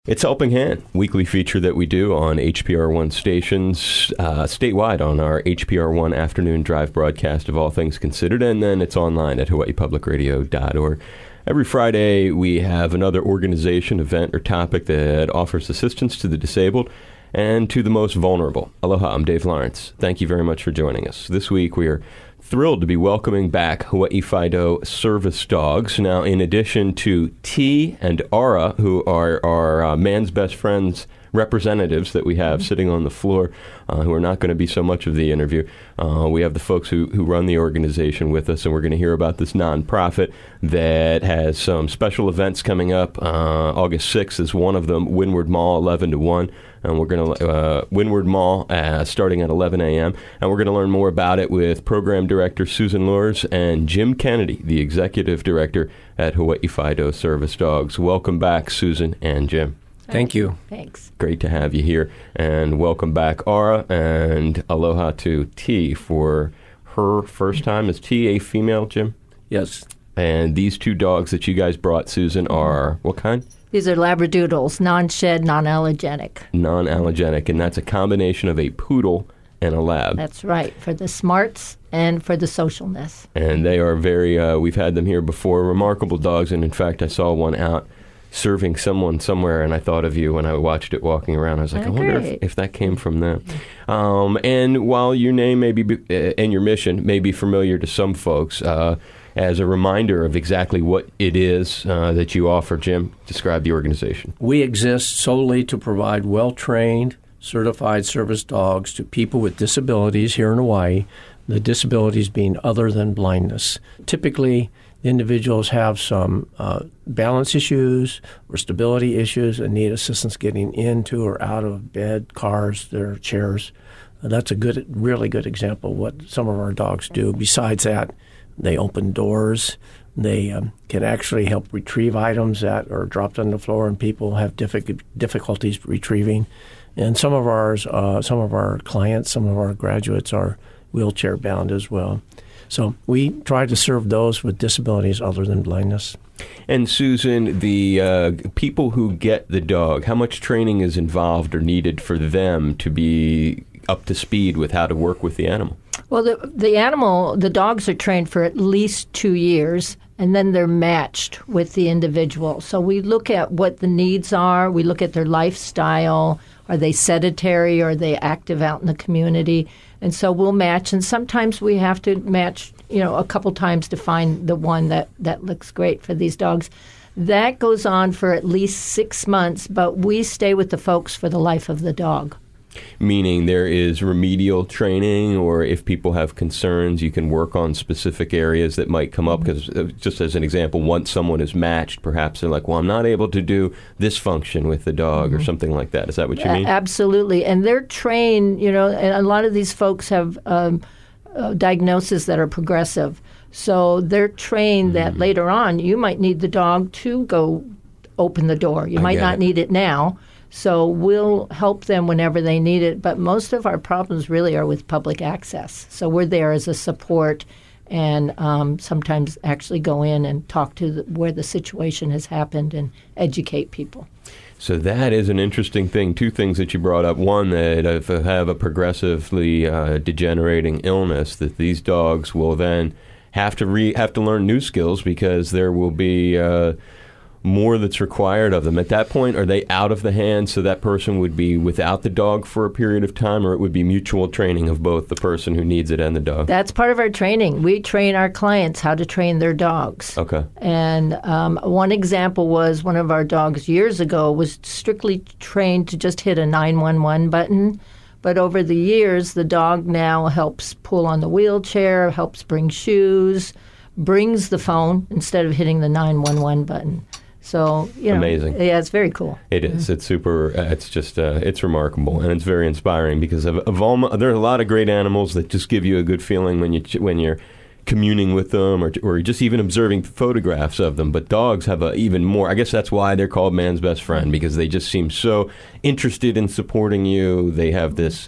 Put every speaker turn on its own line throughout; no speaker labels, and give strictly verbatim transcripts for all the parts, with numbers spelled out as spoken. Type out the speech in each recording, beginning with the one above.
It's Helping Hand, weekly feature that we do on H P R one stations uh, statewide on our H P R one afternoon drive broadcast of All Things Considered, and then it's online at hawaii public radio dot org. Every Friday, we have another organization, event, or topic that offers assistance to the disabled and to the most vulnerable. Aloha, I'm Dave Lawrence. Thank you very much for joining us. This week, we are thrilled to be welcoming back Hawaii Fido service dogs. Now, in addition to T and Aura, who are our uh, man's best friends representatives that we have sitting on the floor, uh, who are not going to be so much of the interview, uh, we have the folks who, who run the organization with us, and we're going to hear about this nonprofit that has some special events coming up. Uh, August sixth is one of them, Windward Mall, eleven to one. And we're going to, uh, Windward Mall, uh, starting at eleven a.m. And we're going to learn more about it with Program Director Susan Lors and Jim Kennedy, the Executive Director at Hawaii Fido Service Dogs. Welcome back, Susan and Jim.
Thank you.
Thanks.
Great to have you here. And welcome back, Aura, and aloha to T for her first time. Is T a female, Jim?
Yes.
And these two dogs that you guys brought, Susan, are what kind?
These are Labradoodles, non-shed, non-allergenic.
Non-allergenic, and that's a combination of a poodle and a lab.
That's right, for the smarts and for the socialness.
And they are very, uh, we've had them here before, remarkable dogs, and in fact, I saw one out serving someone somewhere, and I thought of you when I watched it walking around. I was like,
Oh,
I wonder
great.
if, if that came from them. Um, and while your name may be, uh, and your mission may be familiar to some folks, uh, as a reminder of exactly what it is uh, that you offer, Jim, describe the organization.
We exist solely to provide well-trained, certified service dogs to people with disabilities here in Hawaii, the disabilities being other than blindness. Typically, the individuals have some uh, balance issues or stability issues and need assistance getting into or out of bed, cars, their chairs. Uh, that's a good, really good example of what some of our dogs do. Besides that, they open doors. They um, can actually help retrieve items that are dropped on the floor and people have diffi- difficulties retrieving. And some of ours, uh, some of our clients, some of our graduates are wheelchair bound as well. So we try to serve those with disabilities other than blindness.
And Susan, the uh, people who get the dog, how much training is involved or needed for them to be up to speed with how to work with the animal?
Well, the, the animal, the dogs are trained for at least two years, and then they're matched with the individual. So we look at what the needs are. We look at their lifestyle. Are they sedentary? Are they active out in the community? And so we'll match. And sometimes we have to match, you know, a couple times to find the one that, that looks great for these dogs. That goes on for at least six months, but we stay with the folks for the life of the dog.
Meaning there is remedial training, or if people have concerns, you can work on specific areas that might come up. Because uh, just as an example, once someone is matched, perhaps they're like, well, I'm not able to do this function with the dog mm-hmm. or something like that. Is that what you mean?
Uh, absolutely. And they're trained, you know, and a lot of these folks have um, uh, diagnoses that are progressive. So they're trained mm-hmm. that later on you might need the dog to go open the door. You
I
might not
it.
need it now. So we'll help them whenever they need it. But most of our problems really are with public access. So we're there as a support and um, sometimes actually go in and talk to the, where the situation has happened and educate people.
So that is an interesting thing. Two things that you brought up. One, that if they have a progressively uh, degenerating illness, that these dogs will then have to re- have to learn new skills because there will be uh, more that's required of them. At that point, are they out of the hands so that person would be without the dog for a period of time, or it would be mutual training of both the person who needs it and the dog?
That's part of our training. We train our clients how to train their dogs.
Okay.
And um, one example was one of our dogs years ago was strictly trained to just hit a nine one one button. But over the years, the dog now helps pull on the wheelchair, helps bring shoes, brings the phone instead of hitting the nine one one button. So, you know,
amazing.
Yeah, it's very cool.
It is. It's super. Uh, it's just. Uh, it's remarkable, and it's very inspiring because of, of all. There are a lot of great animals that just give you a good feeling when you when you're communing with them, or or just even observing photographs of them. But dogs have a even more. I guess that's why they're called man's best friend, because they just seem so interested in supporting you. They have this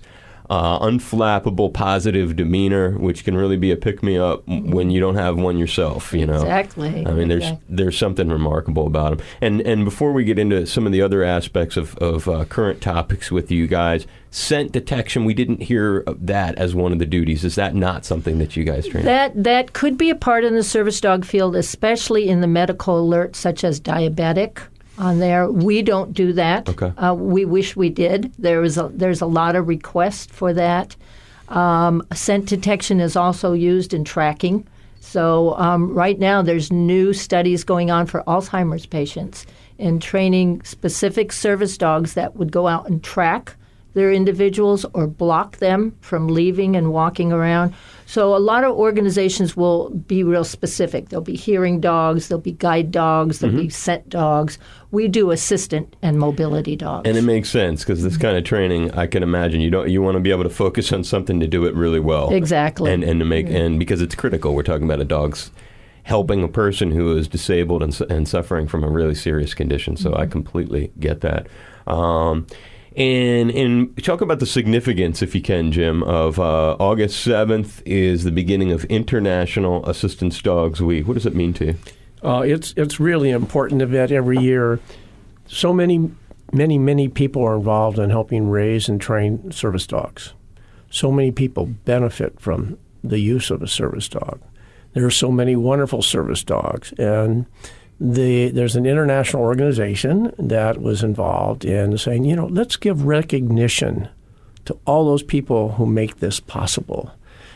uh, unflappable, positive demeanor, which can really be a pick-me-up when you don't have one yourself, you know.
Exactly.
I mean, there's
exactly.
there's something remarkable about them. And and before we get into some of the other aspects of, of uh, current topics with you guys, scent detection, we didn't hear of that as one of the duties. Is that not something that you guys train?
That that could be a part in the service dog field, especially in the medical alerts such as diabetic. On there, we don't do that.
Okay.
Uh, we wish we did. There is a, there's a lot of requests for that. Um, scent detection is also used in tracking. So um, right now, there's new studies going on for Alzheimer's patients in training specific service dogs that would go out and track their individuals or block them from leaving and walking around. So a lot of organizations will be real specific. There'll be hearing dogs, there'll be guide dogs, there'll mm-hmm. be scent dogs. We do assistant and mobility dogs.
And it makes sense because this kind of training, I can imagine you don't you want to be able to focus on something to do it really well.
Exactly.
And and to make yeah. and because it's critical. We're talking about a dog's helping a person who is disabled and and suffering from a really serious condition. So mm-hmm. I completely get that. Um, And and talk about the significance, if you can, Jim, of uh, August seventh is the beginning of International Assistance Dogs Week. What does it mean to you?
Uh, it's it's really important event every year. So many, many, many people are involved in helping raise and train service dogs. So many people benefit from the use of a service dog. There are so many wonderful service dogs, and The, there's an international organization that was involved in saying, you know, let's give recognition to all those people who make this possible.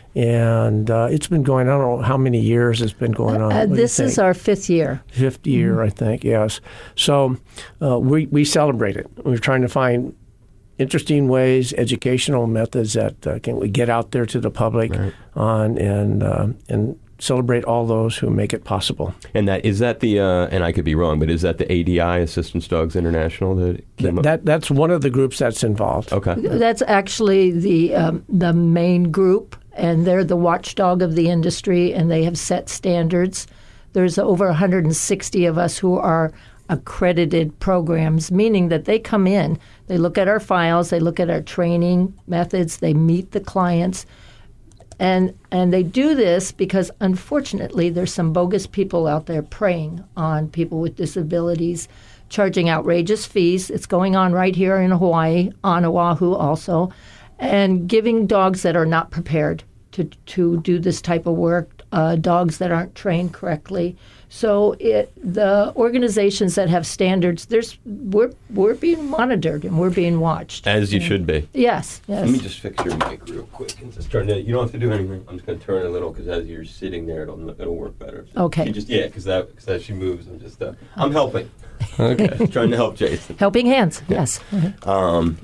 And uh, it's been going on, I don't know how many years it's been going on.
Uh, this is our fifth year.
Fifth year, mm-hmm. I think, yes. So uh, we, we celebrate it. We're trying to find interesting ways, educational methods that uh, can we get out there to the public right. on and uh, and celebrate all those who make it possible.
And that is that the uh, and I could be wrong, but is that the A D I, Assistance Dogs International, that came
Th- that that's one of the groups that's involved.
Okay,
that's actually the um, the main group, and they're the watchdog of the industry, and they have set standards. There's over one hundred sixty of us who are accredited programs, meaning that they come in, they look at our files, they look at our training methods, they meet the clients. And and they do this because, unfortunately, there's some bogus people out there preying on people with disabilities, charging outrageous fees. It's going on right here in Hawaii, on Oahu also, and giving dogs that are not prepared to, to do this type of work, uh, dogs that aren't trained correctly. So it, the organizations that have standards, there's we're we're being monitored and we're being watched.
As you yeah. should be.
Yes, yes.
Let me just fix your mic real quick. Just turn it. You don't have to do anything. I'm just going to turn it a little because as you're sitting there, it'll it'll work better. So
okay.
You just yeah, because that because as she moves, I'm just uh, I'm helping. Okay, trying to help Jason.
Helping hands.
Yeah.
Yes.
Um,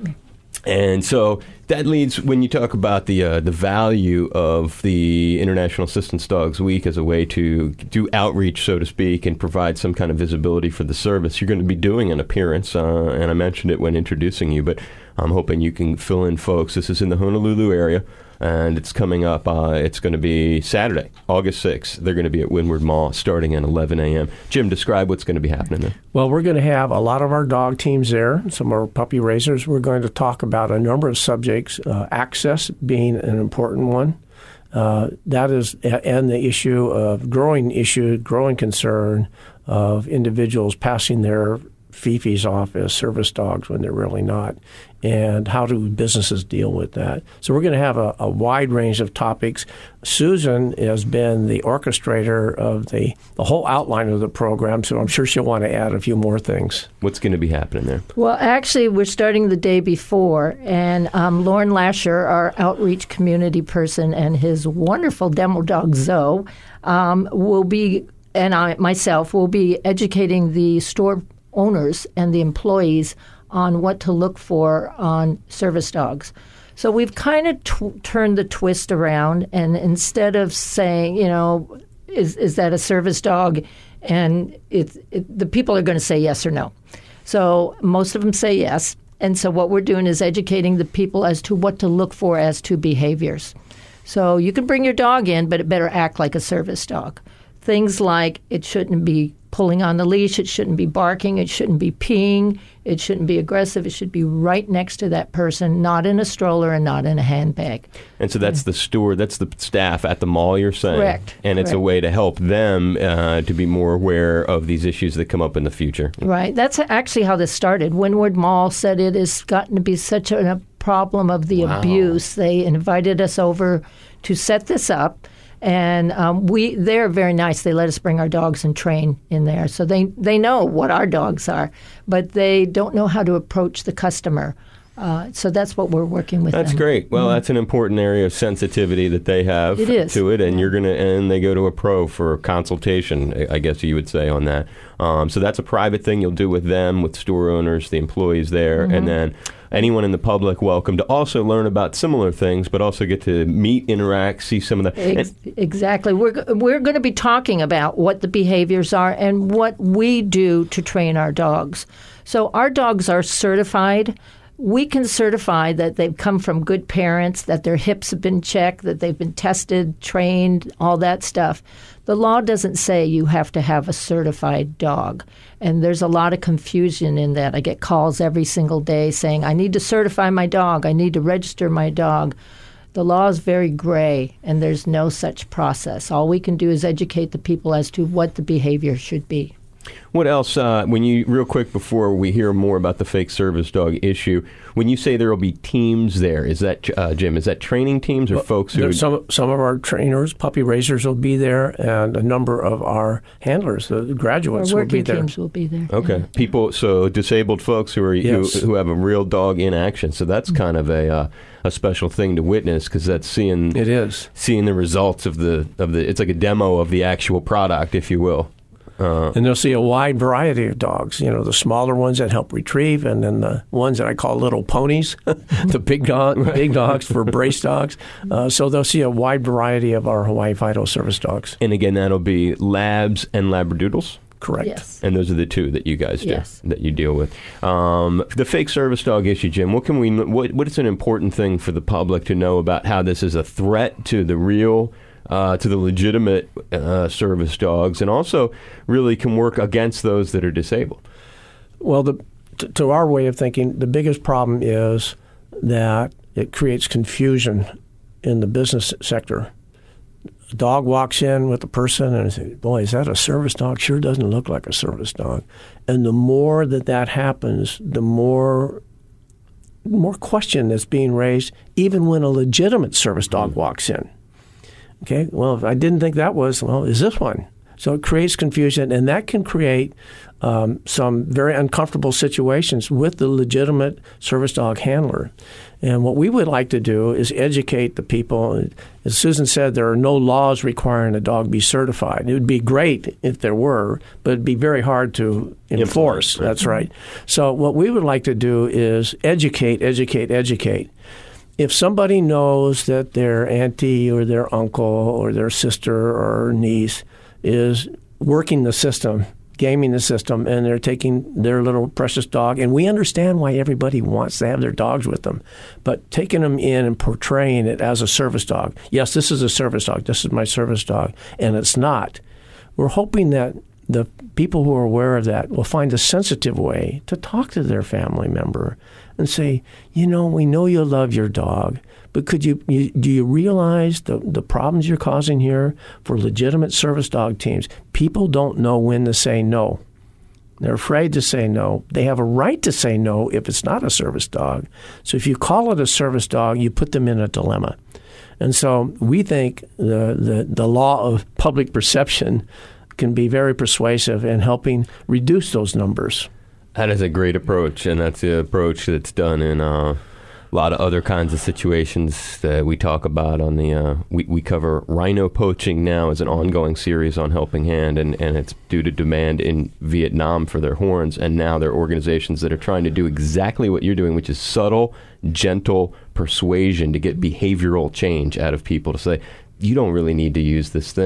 and so that leads when you talk about the uh, the value of the International Assistance Dogs Week as a way to do outreach, so to speak, and provide some kind of visibility for the service. You're going to be doing an appearance, uh, and I mentioned it when introducing you, but I'm hoping you can fill in folks. This is in the Honolulu area, and it's coming up. Uh, it's going to be Saturday, August sixth. They're going to be at Windward Mall starting at eleven a.m. Jim, describe what's going to be happening there.
Well, we're going to have a lot of our dog teams there, some of our puppy raisers. We're going to talk about a number of subjects, uh, access being an important one. Uh, that is, and the issue of growing issue, growing concern of individuals passing their fifis off as service dogs when they're really not, and how do businesses deal with that. So we're going to have a, a wide range of topics. Susan has been the orchestrator of the, the whole outline of the program, so I'm sure she'll want to add a few more things.
What's going to be happening there?
Well, actually, we're starting the day before, and um, Lauren Lasher, our outreach community person, and his wonderful demo dog, Zoe, um, will be, and I myself, will be educating the store owners and the employees on what to look for on service dogs. So we've kind of t- turned the twist around, and instead of saying, you know, is is that a service dog, and it, it, the people are going to say yes or no. So most of them say yes, and so what we're doing is educating the people as to what to look for as to behaviors. So you can bring your dog in, but it better act like a service dog. Things like it shouldn't be pulling on the leash. It shouldn't be barking. It shouldn't be peeing. It shouldn't be aggressive. It should be right next to that person, not in a stroller and not in a handbag.
And so that's the steward, that's the staff at the mall, you're saying?
Correct.
And it's
Correct.
a way to help them uh, to be more aware of these issues that come up in the future.
Right. That's actually how this started. Windward Mall said it has gotten to be such a problem of the
Wow.
abuse. They invited us over to set this up. And um, we, they're very nice. They let us bring our dogs and train in there. So they, they know what our dogs are, but they don't know how to approach the customer. Uh, so that's what we're working with
That's
them.
great. Well, mm-hmm. that's an important area of sensitivity that they have
it is.
to it, and you're gonna and they go to a pro for consultation, I guess you would say on that. Um, so that's a private thing you'll do with them, with store owners, the employees there,
Mm-hmm.
and then anyone in the public welcome to also learn about similar things, but also get to meet, interact, see some of the.
Ex- exactly. We're we're going to be talking about what the behaviors are and what we do to train our dogs. So our dogs are certified. We can certify that they've come from good parents, that their hips have been checked, that they've been tested, trained, all that stuff. The law doesn't say you have to have a certified dog. And there's a lot of confusion in that. I get calls every single day saying, I need to certify my dog. I need to register my dog. The law is very gray, and there's no such process. All we can do is educate the people as to what the behavior should be.
What else, uh, when you, real quick before we hear more about the fake service dog issue, when you say there will be teams there, is that, uh, Jim, is that training teams or
well,
folks who...
Some, some of our trainers, puppy raisers will be there, and a number of our handlers, the graduates
Our
will be
working
there.
teams will be there.
Okay.
Yeah.
People, so disabled folks who are
Yes.
who, who have a real dog in action. So that's kind of a uh, a special thing to witness, because that's seeing
It is.
seeing the results of the of the. It's like a demo of the actual product, if you will. Uh,
And they'll see a wide variety of dogs, you know, the smaller ones that help retrieve, and then the ones that I call little ponies, the big dog, big dogs for brace dogs. Uh, so they'll see a wide variety of our Hawaii Fido service dogs.
and again, that'll be labs and labradoodles.
Correct.
Yes.
And those are the two that you guys do,
Yes.
that you deal with. Um, the fake service dog issue, Jim. What can we? What what is an important thing for the public to know about how this is a threat to the real, uh, to the legitimate uh, service dogs, and also really can work against those that are disabled?
Well, the, t- to our way of thinking, the biggest problem is that it creates confusion in the business sector. A dog walks in with a person and says, boy, is that a service dog? Sure doesn't look like a service dog. And the more that that happens, the more more question that's being raised, even when a legitimate service dog walks in. Okay, well, if I didn't think that was, well, is this one? So it creates confusion, and that can create um, some very uncomfortable situations with the legitimate service dog handler. And what we would like to do is educate the people. As Susan said, there are no laws requiring a dog be certified. It would be great if there were, but it'd be very hard to enforce.
Right.
That's right. So what we would like to do is educate, educate, educate. If somebody knows that their auntie or their uncle or their sister or niece is working the system, gaming the system, and they're taking their little precious dog, and we understand why everybody wants to have their dogs with them, but taking them in and portraying it as a service dog. Yes, this is a service dog. This is my service dog, and it's not. We're hoping that the people who are aware of that will find a sensitive way to talk to their family member and say, you know, we know you love your dog, but could you, you do you realize the, the problems you're causing here for legitimate service dog teams? People don't know when to say no. They're afraid to say no. They have a right to say no if it's not a service dog. So if you call it a service dog, you put them in a dilemma. And so we think the, the, the law of public perception can be very persuasive in helping reduce those numbers.
That is a great approach, and that's the approach that's done in uh, a lot of other kinds of situations that we talk about on the. Uh, we we cover rhino poaching now as an ongoing series on Helping Hand, and, and it's due to demand in Vietnam for their horns, and now there are organizations that are trying to do exactly what you're doing, which is subtle, gentle persuasion to get behavioral change out of people to say, you don't really need to use this thing.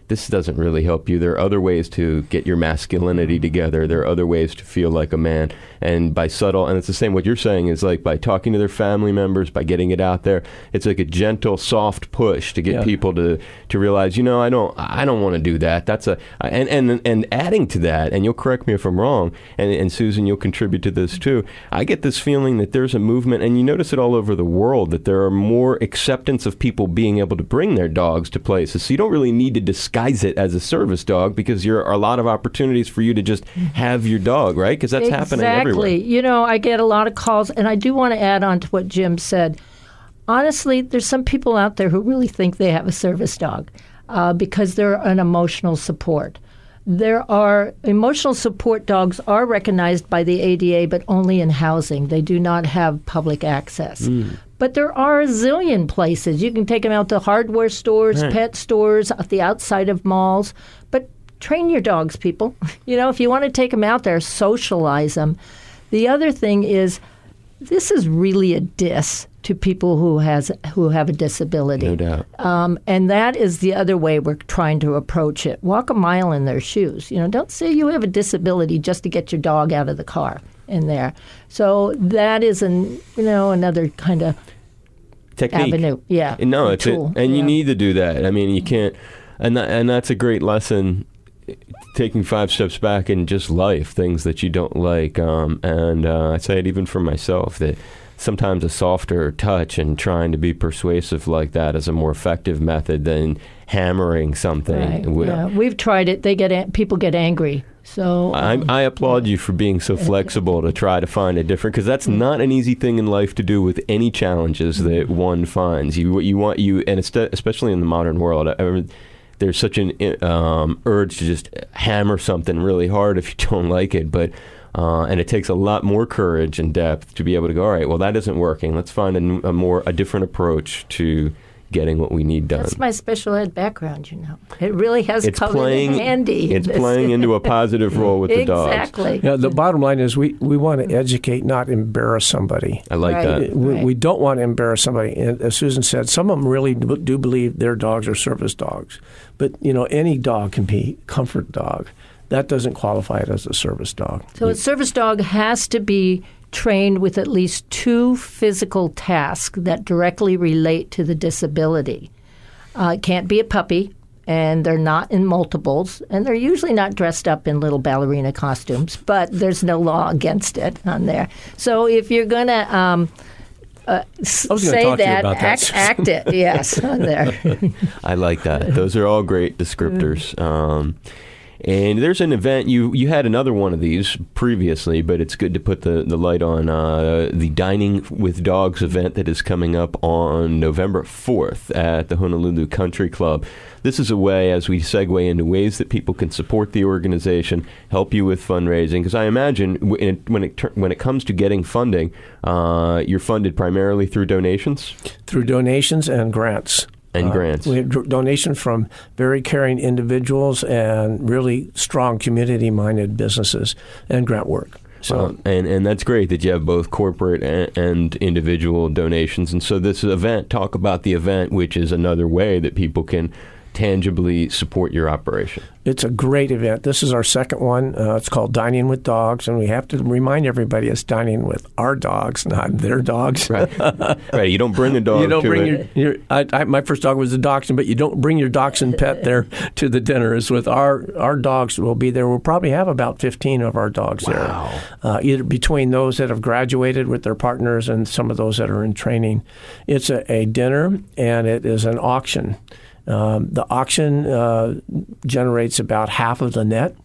this doesn't really help you. There are other ways to get your masculinity together. There are other ways to feel like a man. And by subtle, and it's the same, what you're saying is like by talking to their family members, by getting it out there, it's like a gentle, soft push to get
Yeah.
people to, to realize, you know, I don't I don't want to do that. That's a and, and and adding to that, and you'll correct me if I'm wrong, and, and Susan, you'll contribute to this too. I get this feeling that there's a movement, and you notice it all over the world, that there are more acceptance of people being able to bring their dogs to places. So you don't really need to disguise it as a service dog, because there are a lot of opportunities for you to just have your dog, right? Because that's
exactly.
happening everywhere.
You know, I get a lot of calls, and I do want to add on to what Jim said. Honestly, there's some people out there who really think they have a service dog uh, because they're an emotional support. There are emotional support dogs are recognized by the A D A, but only in housing. They do not have public access. Mm. But there are a zillion places. You can take them out to hardware stores, right. pet stores, at the outside of malls. But train your dogs, people. You know, if you want to take them out there, socialize them. The other thing is, this is really a diss to people who has who have a disability.
No doubt.
Um, and that is the other way we're trying to approach it. Walk a mile in their shoes. You know, don't say you have a disability just to get your dog out of the car in there. So that is an you know another kind of
technique.
Avenue. Yeah.
No, it's
tool.
It, and
yeah.
you need to do that. I mean, you can't, and that, and that's a great lesson. Taking five steps back in just life, things that you don't like, um, and uh, I say it even for myself that sometimes a softer touch and trying to be persuasive like that is a more effective method than hammering something.
Right. With, yeah. We've tried it. They get people get angry. So um,
I, I applaud you for being so flexible to try to find a different, because that's not an easy thing in life to do with any challenges that one finds. You you want you, and especially in the modern world. I, there's such an um, urge to just hammer something really hard if you don't like it, but uh, and it takes a lot more courage and depth to be able to go, all right, well, that isn't working. Let's find a, a more a different approach to getting what we need done.
That's my special ed background, you know. It really has
it's
come
playing,
in handy.
It's playing into a positive role with the dogs.
Exactly.
Yeah, the bottom line is we, we want to educate, not embarrass somebody.
I like
right.
that.
We,
right.
we don't want to embarrass somebody. And as Susan said, some of them really do believe their dogs are service dogs. But, you know, any dog can be a comfort dog. That doesn't qualify it as a service dog.
So a service dog has to be trained with at least two physical tasks that directly relate to the disability. Uh, it can't be a puppy, and they're not in multiples, and they're usually not dressed up in little ballerina costumes, but there's no law against it on there. So if you're going to um, uh, say that,
that,
act, act it, yes, on there.
I like that. Those are all great descriptors. Um, And there's an event, you you had another one of these previously, but it's good to put the, the light on uh, the Dining with Dogs event that is coming up on November fourth at the Honolulu Country Club. This is a way, as we segue into ways that people can support the organization, help you with fundraising, because I imagine when it, when it, when it comes to getting funding, uh, you're funded primarily through donations?
Through donations and grants.
And grants.
Uh, we have donations from very caring individuals and really strong community-minded businesses and grant work. So,
um, and, and that's great that you have both corporate and, and individual donations. And so this event, talk about the event, which is another way that people can tangibly support your operation.
It's a great event. This is our second one. Uh, it's called Dining with Dogs, and we have to remind everybody it's dining with our dogs, not their dogs.
Right. Right. You don't bring a dog.
You don't
to
bring
it.
your. your I, I, my first dog was a dachshund, but you don't bring your dachshund pet there to the dinner. It's with our our dogs. Will be there. We'll probably have about fifteen of our dogs
wow.
there. Uh, either between those that have graduated with their partners and some of those that are in training. It's a, a dinner, and it is an auction. Um, the auction uh, generates about half of the net,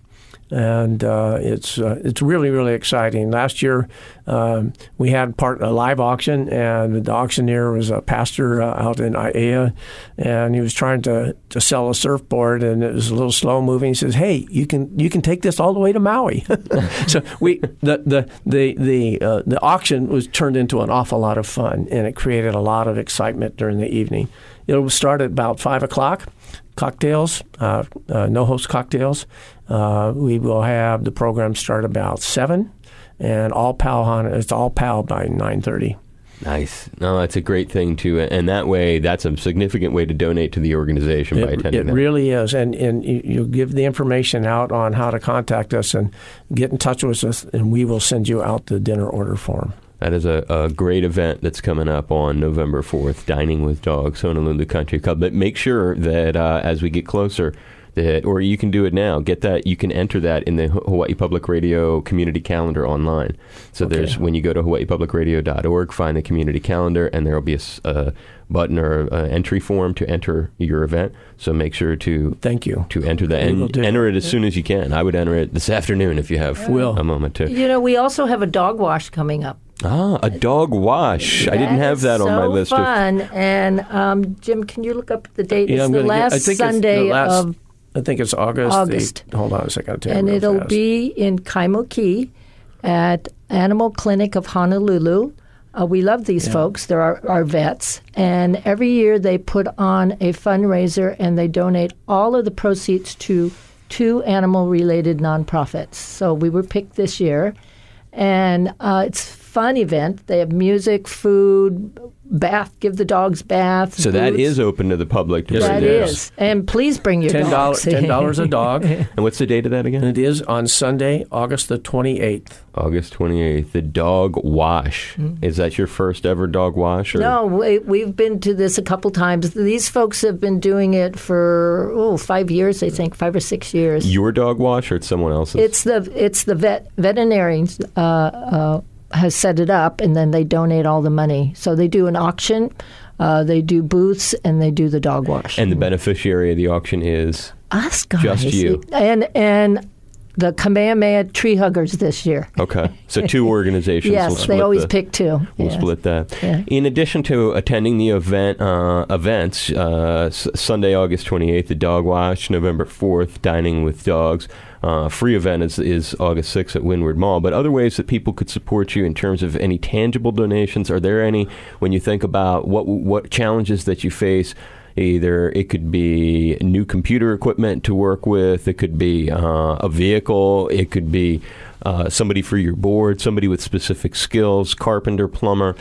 and uh, it's uh, it's really, really exciting. Last year, um, we had part a live auction, and the auctioneer was a pastor uh, out in Aiea, and he was trying to, to sell a surfboard, and it was a little slow moving. He says, "Hey, you can you can take this all the way to Maui." So we the the the the, uh, the auction was turned into an awful lot of fun, and it created a lot of excitement during the evening. It will start at about five o'clock. Cocktails, uh, uh, no-host cocktails. Uh, we will have the program start about seven, and all PAL, it's all PAL by nine thirty.
Nice. No, that's a great thing too, and that way, that's a significant way to donate to the organization by
It,
attending
it
that.
really is, and and you, you give the information out on how to contact us and get in touch with us, and we will send you out the dinner order form.
That is a, a great event that's coming up on November fourth, Dining with Dogs, Honolulu Country Club. But make sure that uh, as we get closer, that, or you can do it now, get that, you can enter that in the Hawaii Public Radio community calendar online. So
Okay.
there's, when you go to hawaii public radio dot org, find the community calendar, and there will be a, s- a button or an entry form to enter your event. So make sure to
Thank you.
to enter that,
We will
and
do.
enter it as soon as you can. I would enter it this afternoon if you have
Will.
a moment to.
You know, we also have a dog wash coming up.
Ah, a dog wash. I didn't
That
have
is
that on my
so
list. Of,
fun. And um, Jim, can you look up the date?
Yeah,
it's
I'm
the
gonna get-
last
I think it's the
Sunday
last-
of,
I think it's August.
August.
The, hold on a second. I'll tell you
and
real
it'll
fast.
be in Kaimuki at Animal Clinic of Honolulu. Uh, we love these
Yeah.
folks. They're our, our vets. And every year they put on a fundraiser and they donate all of the proceeds to two animal-related nonprofits. So we were picked this year. And uh, it's a fun event. They have music, food, bath, give the dogs baths.
so that
booths.
is open to the public. To
Yes,
bring
That
it
in.
is. And please bring your
ten dollars.
dogs.
Ten dollars a dog, and
And what's the date of that again?
it is on Sunday, August the twenty-eighth.
August twenty-eighth. The dog wash. Is that your first ever dog wash? Or?
No, we, we've been to this a couple times. These folks have been doing it for oh, five years, I think, five or six years.
Your dog wash, or it's someone else's?
It's the it's the vet veterinarians uh, uh, has set it up, and then they donate all the money. So they do an auction, uh, they do booths, and they do the dog wash.
and the beneficiary of the auction is.
Us guys,
Just you.
and and the Kamehameha Tree Huggers this year.
Okay. So two organizations. will
Yes,
split
they always
the,
pick two.
We'll
Yes.
split that.
Yeah.
In addition to attending the event uh, events, uh, S- Sunday, August twenty-eighth, the dog wash, November fourth, Dining with Dogs. Uh, free event is, is August sixth at Windward Mall. But other ways that people could support you in terms of any tangible donations, are there any, when you think about what what challenges that you face? Either it could be new computer equipment to work with, it could be uh, a vehicle, it could be uh, somebody for your board, somebody with specific skills, carpenter, plumber,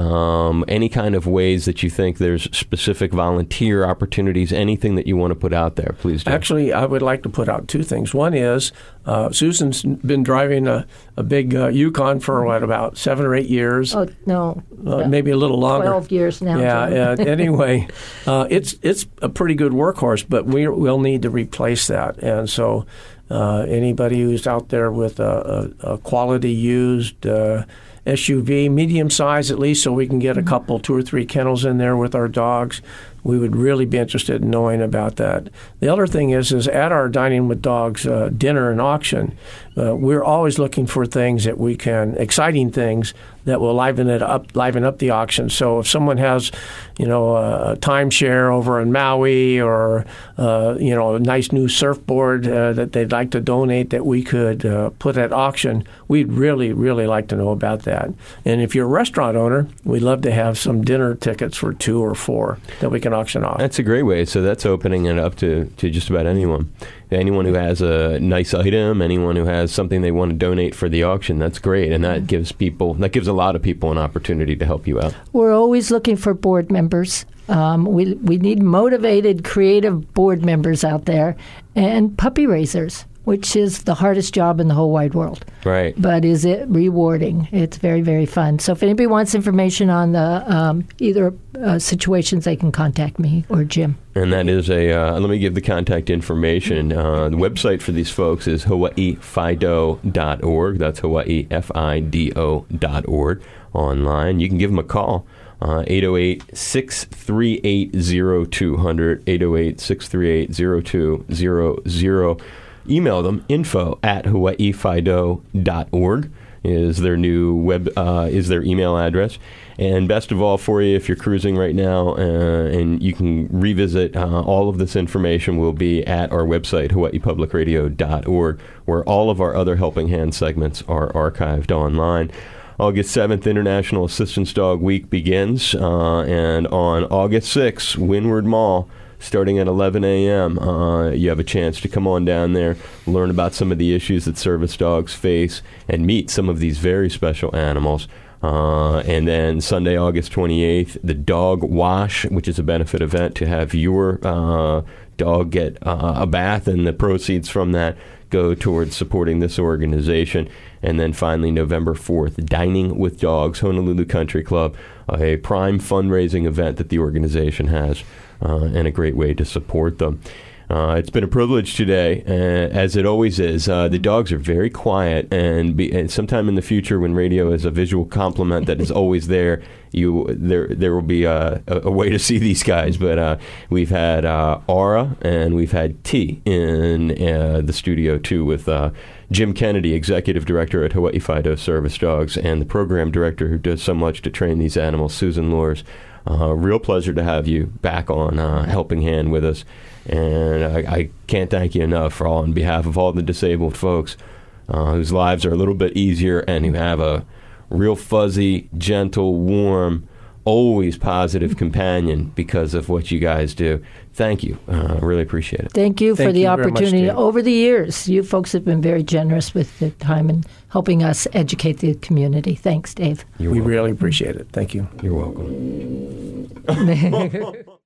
um, any kind of ways that you think there's specific volunteer opportunities, anything that you want to put out there, please do.
Actually, I would like to put out two things. One is uh, Susan's been driving a, a big uh, Yukon for what, about seven or eight years,
Oh no,
uh, maybe a little longer.
twelve years now.
Yeah.
John.
Uh, anyway, uh, it's it's a pretty good workhorse, but we will need to replace that. And so, uh, anybody who's out there with a, a, a quality used uh, S U V, medium size at least, so we can get a couple, two or three kennels in there with our dogs, we would really be interested in knowing about that. The other thing is, is at our Dining with Dogs uh, dinner and auction, uh, we're always looking for things that we can, exciting things that will liven it up, liven up the auction. So if someone has, you know, a timeshare over in Maui, or uh, you know, a nice new surfboard uh, that they'd like to donate that we could uh, put at auction, we'd really, really like to know about that. And if you're a restaurant owner, we'd love to have some dinner tickets for two or four that we can auction off.
That's a great way. So that's opening it up to, to just about anyone. Anyone who has a nice item, anyone who has something they want to donate for the auction, that's great. And that gives people, that gives a lot of people an opportunity to help you out.
We're always looking for board members. Um, we we need motivated, creative board members out there, and puppy raisers, which is the hardest job in the whole wide world.
Right.
But is it rewarding? It's very, very fun. So if anybody wants information on the um, either uh, situations, they can contact me or Jim.
And that is a, uh, let me give the contact information. Uh, the website for these folks is hawaii fido dot org. That's Hawaii F I D O dot org online. You can give them a call. Uh, eight oh eight, six three eight, oh two hundred, eight oh eight, six three eight, oh two hundred. Email them, info at hawaii fido dot org is their new web, uh, is their email address. And best of all for you, if you're cruising right now, uh, and you can revisit uh, all of this information will be at our website, hawaii public radio dot org, where all of our other Helping Hand segments are archived online. August seventh, International Assistance Dog Week begins, uh, and on August sixth, Windward Mall, starting at eleven a.m., uh, you have a chance to come on down there, learn about some of the issues that service dogs face, and meet some of these very special animals. Uh, and then Sunday, August twenty-eighth, the Dog Wash, which is a benefit event to have your uh, dog get uh, a bath, and the proceeds from that go towards supporting this organization. And then finally, November fourth, Dining with Dogs, Honolulu Country Club, a prime fundraising event that the organization has, uh, and a great way to support them. Uh, it's been a privilege today, uh, as it always is. Uh, the dogs are very quiet, and, be, and sometime in the future, when radio is a visual complement that is always there, you there there will be a, a, a way to see these guys. But uh, we've had uh, Aura and we've had T in uh, the studio too, with uh, Jim Kennedy, executive director at Hawaii Fido Service Dogs, and the program director who does so much to train these animals, Susan Loers. Uh, real pleasure to have you back on uh, Helping Hand with us. And I, I can't thank you enough for all, on behalf of all the disabled folks uh, whose lives are a little bit easier and who have a real fuzzy, gentle, warm, always positive companion because of what you guys do. Thank you. I uh, really appreciate it.
Thank you
Thank
for the
you very much,
opportunity.
Dave.
Over the years, you folks have been very generous with the time and helping us educate the community. Thanks, Dave.
You're we welcome. Really appreciate it. Thank you.
You're welcome.